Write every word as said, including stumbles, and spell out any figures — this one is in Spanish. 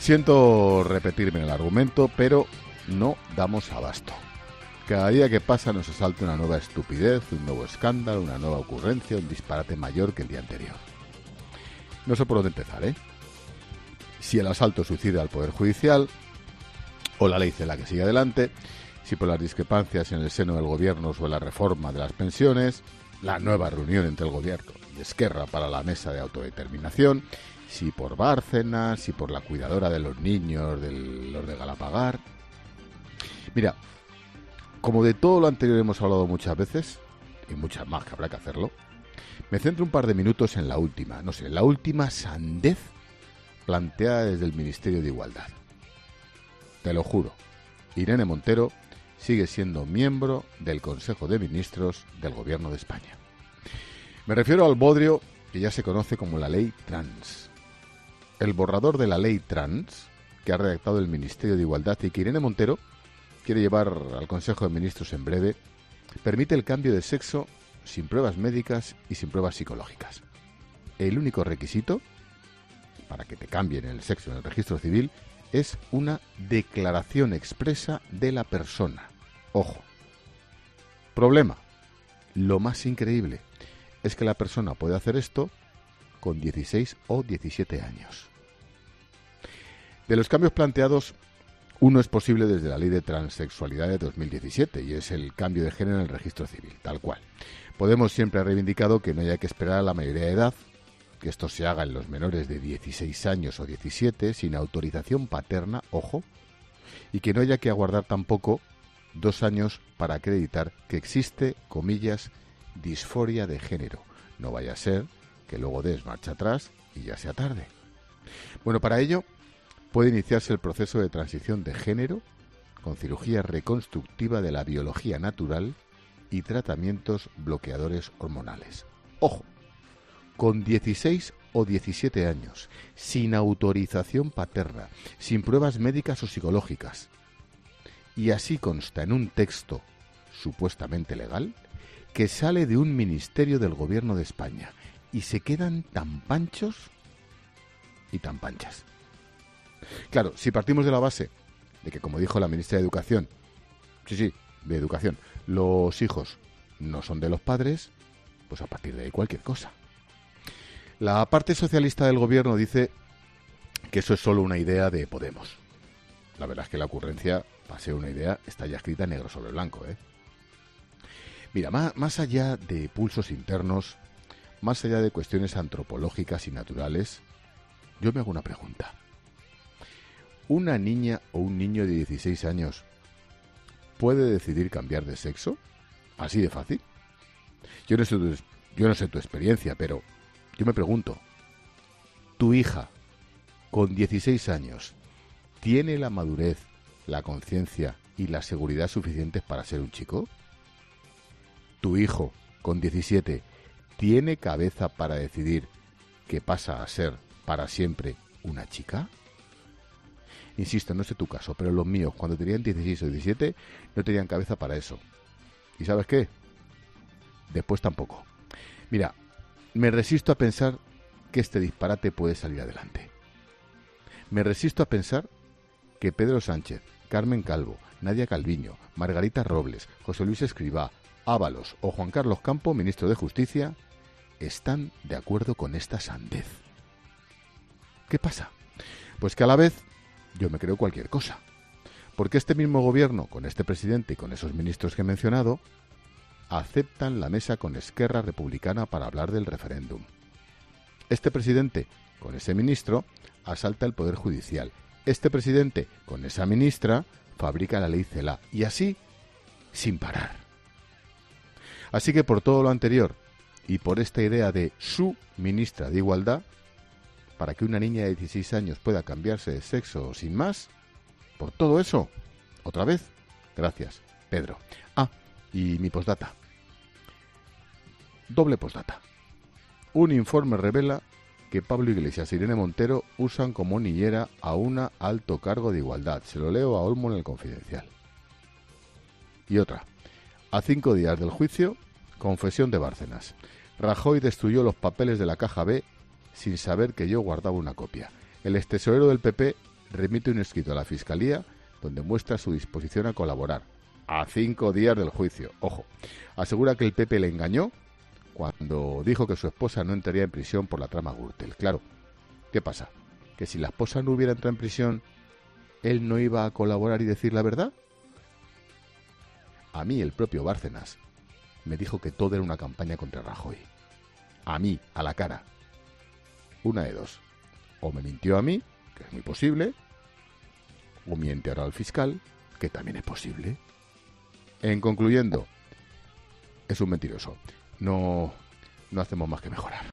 Siento repetirme en el argumento, pero no damos abasto. Cada día que pasa nos asalta una nueva estupidez, un nuevo escándalo, una nueva ocurrencia, un disparate mayor que el día anterior. No sé por dónde empezar, ¿eh? Si el asalto suicida al Poder Judicial, o la ley CELA que sigue adelante, si por las discrepancias en el seno del gobierno sobre la reforma de las pensiones, la nueva reunión entre el gobierno y Esquerra para la mesa de autodeterminación, si por Bárcenas, si por la cuidadora de los niños de los de Galapagar. Mira, como de todo lo anterior hemos hablado muchas veces, y muchas más que habrá que hacerlo, me centro un par de minutos en la última, no sé, la última sandez planteada desde el Ministerio de Igualdad. Te lo juro, Irene Montero sigue siendo miembro del Consejo de Ministros del Gobierno de España. Me refiero al bodrio que ya se conoce como la Ley Trans. El borrador de la Ley Trans, que ha redactado el Ministerio de Igualdad y que Irene Montero quiere llevar al Consejo de Ministros en breve, permite el cambio de sexo sin pruebas médicas y sin pruebas psicológicas. El único requisito para que te cambien el sexo en el registro civil es una declaración expresa de la persona. Ojo. Problema. Lo más increíble es que la persona puede hacer esto con dieciséis o diecisiete años. De los cambios planteados, uno es posible desde la Ley de Transexualidad de dos mil diecisiete y es el cambio de género en el registro civil, tal cual. Podemos siempre ha reivindicado que no haya que esperar a la mayoría de edad, que esto se haga en los menores de dieciséis años o diecisiete sin autorización paterna, ojo, y que no haya que aguardar tampoco dos años para acreditar que existe, comillas, disforia de género. No vaya a ser que luego des marcha atrás y ya sea tarde. Bueno, para ello puede iniciarse el proceso de transición de género con cirugía reconstructiva de la biología natural y tratamientos bloqueadores hormonales. Ojo, con dieciséis o diecisiete años, sin autorización paterna, sin pruebas médicas o psicológicas. Y así consta en un texto supuestamente legal que sale de un ministerio del Gobierno de España y se quedan tan panchos y tan panchas. Claro, si partimos de la base de que, como dijo la ministra de Educación, sí, sí, de Educación, los hijos no son de los padres, pues a partir de ahí cualquier cosa. La parte socialista del gobierno dice que eso es solo una idea de Podemos. La verdad es que la ocurrencia, para ser una idea, está ya escrita negro sobre blanco, ¿eh? Mira, más, más allá de pulsos internos, más allá de cuestiones antropológicas y naturales, yo me hago una pregunta. ¿Una niña o un niño de dieciséis años puede decidir cambiar de sexo? ¿Así de fácil? Yo no sé tu, yo no sé tu experiencia, pero yo me pregunto, ¿tu hija con dieciséis años tiene la madurez, la conciencia y la seguridad suficientes para ser un chico? ¿Tu hijo con diecisiete tiene cabeza para decidir que pasa a ser para siempre una chica? Insisto, no sé tu caso, pero los míos, cuando tenían dieciséis o diecisiete, no tenían cabeza para eso. ¿Y sabes qué? Después tampoco. Mira, me resisto a pensar que este disparate puede salir adelante. Me resisto a pensar que Pedro Sánchez, Carmen Calvo, Nadia Calviño, Margarita Robles, José Luis Escrivá, Ábalos o Juan Carlos Campo, ministro de Justicia, están de acuerdo con esta sandez. ¿Qué pasa? Pues que a la vez yo me creo cualquier cosa. Porque este mismo gobierno, con este presidente y con esos ministros que he mencionado, aceptan la mesa con Esquerra Republicana para hablar del referéndum. Este presidente, con ese ministro, asalta el Poder Judicial. Este presidente, con esa ministra, fabrica la ley CELA. Y así, sin parar. Así que por todo lo anterior, y por esta idea de su ministra de Igualdad, para que una niña de dieciséis años pueda cambiarse de sexo sin más, por todo eso, otra vez, gracias, Pedro. Ah, y mi postdata. Doble postdata. Un informe revela que Pablo Iglesias e Irene Montero usan como niñera a una alto cargo de igualdad. Se lo leo a Olmo en El Confidencial. Y otra. A cinco días del juicio, confesión de Bárcenas. Rajoy destruyó los papeles de la caja B sin saber que yo guardaba una copia. El extesorero del P P remite un escrito a la Fiscalía donde muestra su disposición a colaborar. A cinco días del juicio. Ojo, asegura que el P P le engañó cuando dijo que su esposa no entraría en prisión por la trama Gürtel. Claro, ¿qué pasa? ¿Que si la esposa no hubiera entrado en prisión, él no iba a colaborar y decir la verdad? A mí el propio Bárcenas me dijo que todo era una campaña contra Rajoy. A mí, a la cara. Una de dos. O me mintió a mí, que es muy posible, o miente ahora al fiscal, que también es posible. En concluyendo, es un mentiroso. No, no hacemos más que mejorar.